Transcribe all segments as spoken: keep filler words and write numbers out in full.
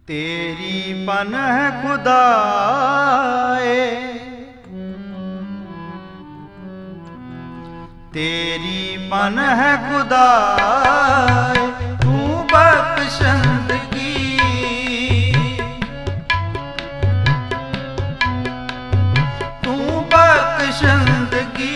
तेरी पनाह खुदाए, तेरी पनाह खुदाए, तू बख्शंदगी, तू बख्शंदगी।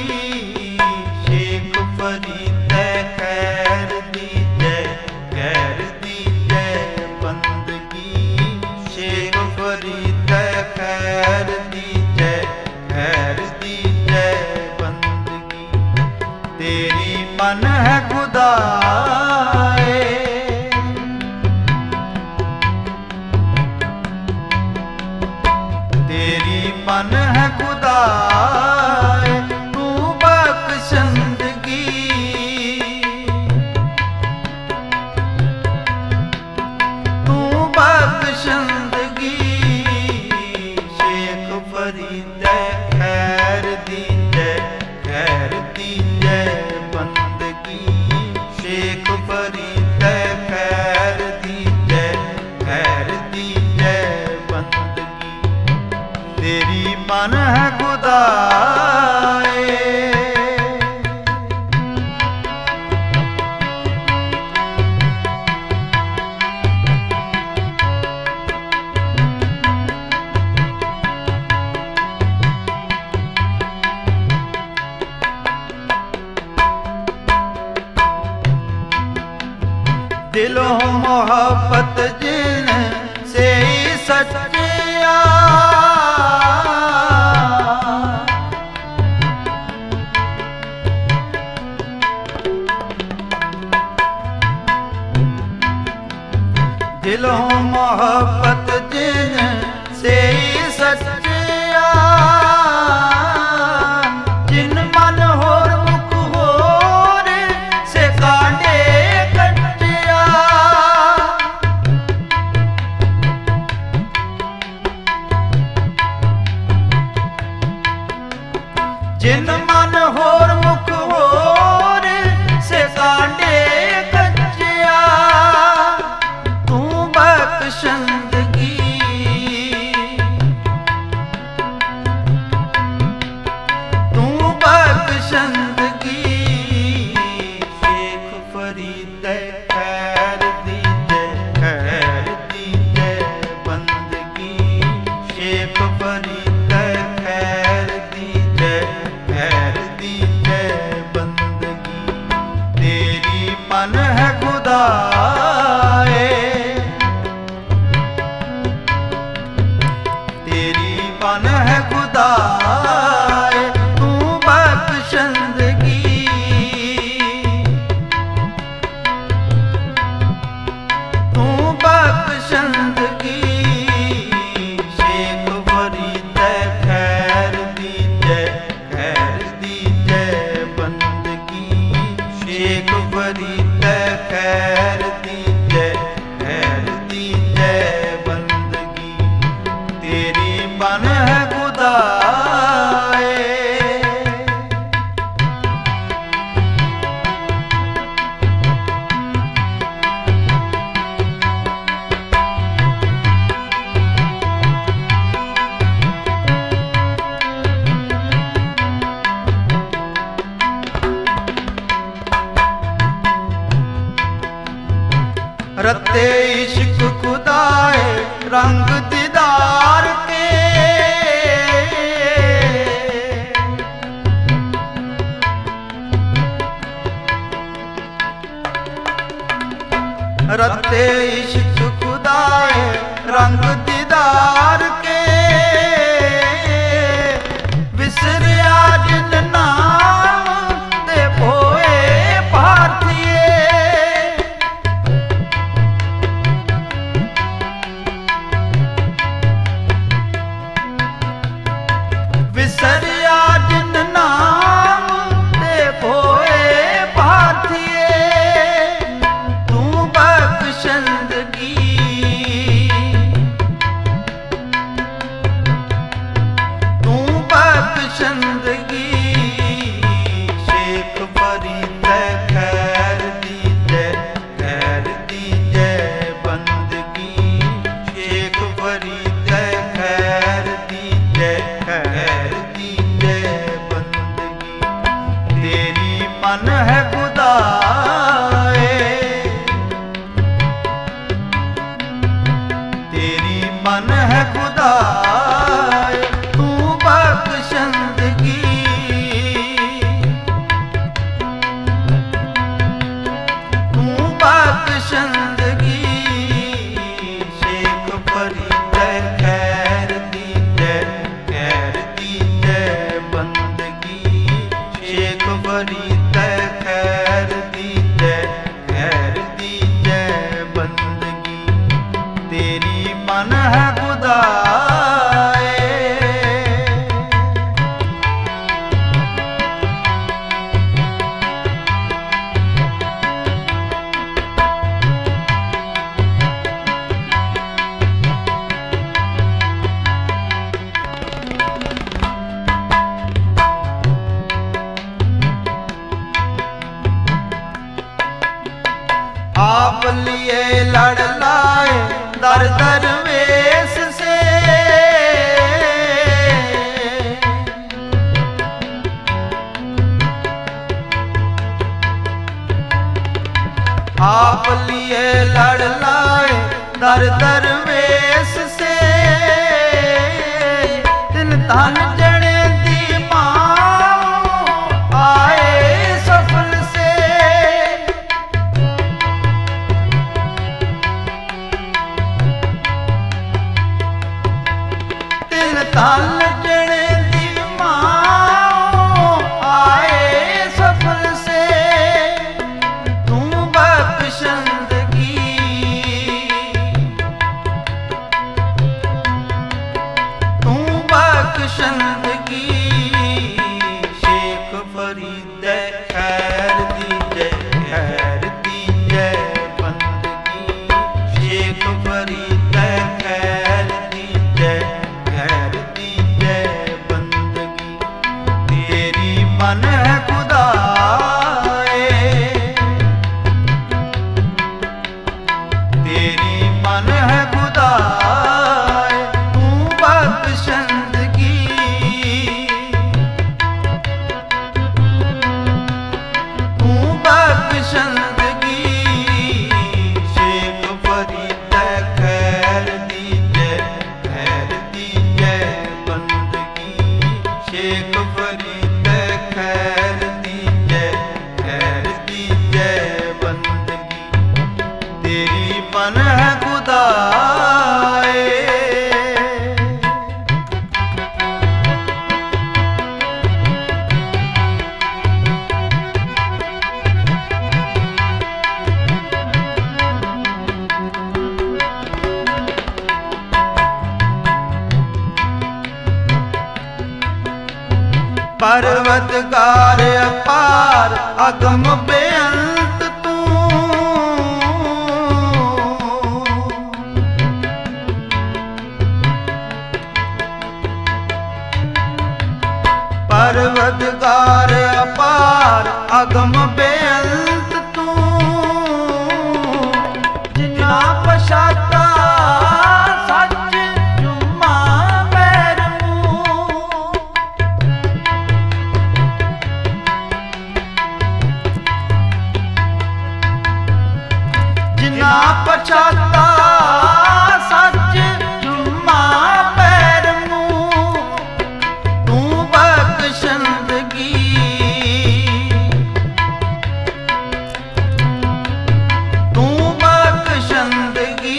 शेख फरीद खैर दीजे, खैर दीजे बंदगी। शेख फरीद खैर दीजे, खैर दीजे बंदगी। तेरी पनाह खुदाए, तेरी पनाह खुदाए, तू बख्शंदगी, तू बख्शंदगी। शेख फरीद खैर दीजे, खैर दीजे बंदगी। शेख फरीद खैर दीजे, खैर दीजे बंदगी। तेरी पनाह खुदाए, दिलों मोहब्बत जिन से ही सच्चिया, दिलों मोहब्बत जिन से ही सच्चिया। जिन मन होर मुख होर से कांडे कटिया, जिन मन होर मुख होर से कांडे कटिया। तू बख्शंदगी, तू बख्शंदगी। शेख फरीद खैर दीजे, खैर दीजे बंदगी। शेख फरीद खैर दीजे, खैर दीजे बंदगी। तेरी पनाह खुदाए, तेरी पनाह खुदाए, तू बख्शंदगी, तू बख्शंदगी। शेख फरीद खैर दीजे, खैर दीजे बंदगी। शेख फरीद खैर दीजे, खैर दीजे बंदगी। तेरी पनाह खुदाए, रत्ते इश्क खुदाए रंग दीदार के। रत्ते इश्क खुदाए रंग दीदार के। विसरिया जिन नाम ते भोए भारतीय। विसरिया जिन नाम ते भोए भारतीय। तू बख्शंदगी, तू बख्शंदगी। है खुदाए, तेरी मन है खुदाए, तू बख्शंदगी, तू बख्शंदगी। शेख फरीद खैर दी जय, खैर दी जय बंदगी। शेख फरीद खैर दी जय, खैर दी जय बंदगी। तेरी मन है खुदाए, आप लिए लड़ लाए दर दरवेश से, आप लिए लड़ लाए दर दरवेश से। दिन तन जड़े दी मां आए सफल से, तन जड़े दी मां आए सफल से। तू बख्शंदगी, तू बख्शंदगी। शेख फरीद खैर दी जय, खैर दी जय बंदगी। शेख फरीद खैर दी जय, खैर दी जय बंदगी। तेरी मन है खुदाए, तेरी मन है खुदाए, तू बख्शंदगी, तू बख्शंदगी। शेख फरीद खैर दी जय, खैर दी जय बंदगी। शेख फरीद खैर दी जय, खैर दी जय बंदगी। तेरी मन है खुदाए, पर्वतगार अपार अगम बेअंत तू, पर्वतगार अपार अगम बेअंत तू। जिना पशाता सच जुम्मा मैरू, जिना पछाता सच जुम्मा पैरमू। तू बख्शंदगी, तू बख्शंदगी।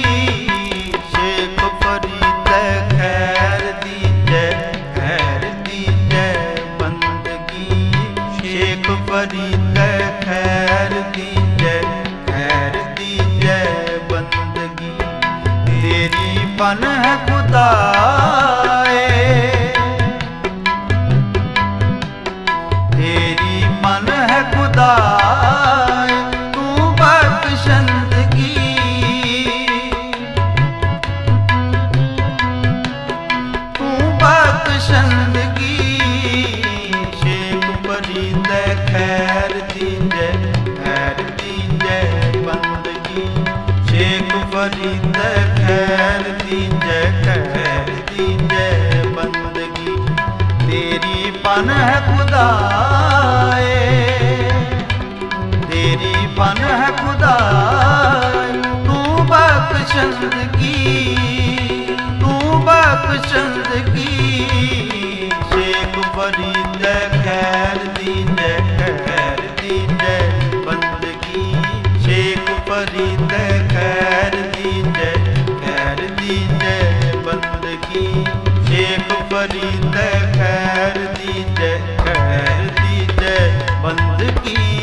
शेख फरीद खैर दी जय, खैर दी जय बंदगी। शेख फरीद खैर दी जय, खैर दी जय बंदगी। तेरी मन है खुदाए, तेरी मन है खुदाए, तू बख्शंदगी, तू बख्शंदगी। शेख फरीद खैर दी जय, खैर दी जय बंदगी। शेख फरीद खैर दी जय, खैर दी जय बंदगी। तेरी पन है खुदाए। चंद की, शेख फरीद खैर दी जय, खैर दी जय बंदगी। शेख फरीद खैर दी जय, खैर दी जय बंदगी। शेख फरीद खैर दी जय, खैर दी जय बंदगी।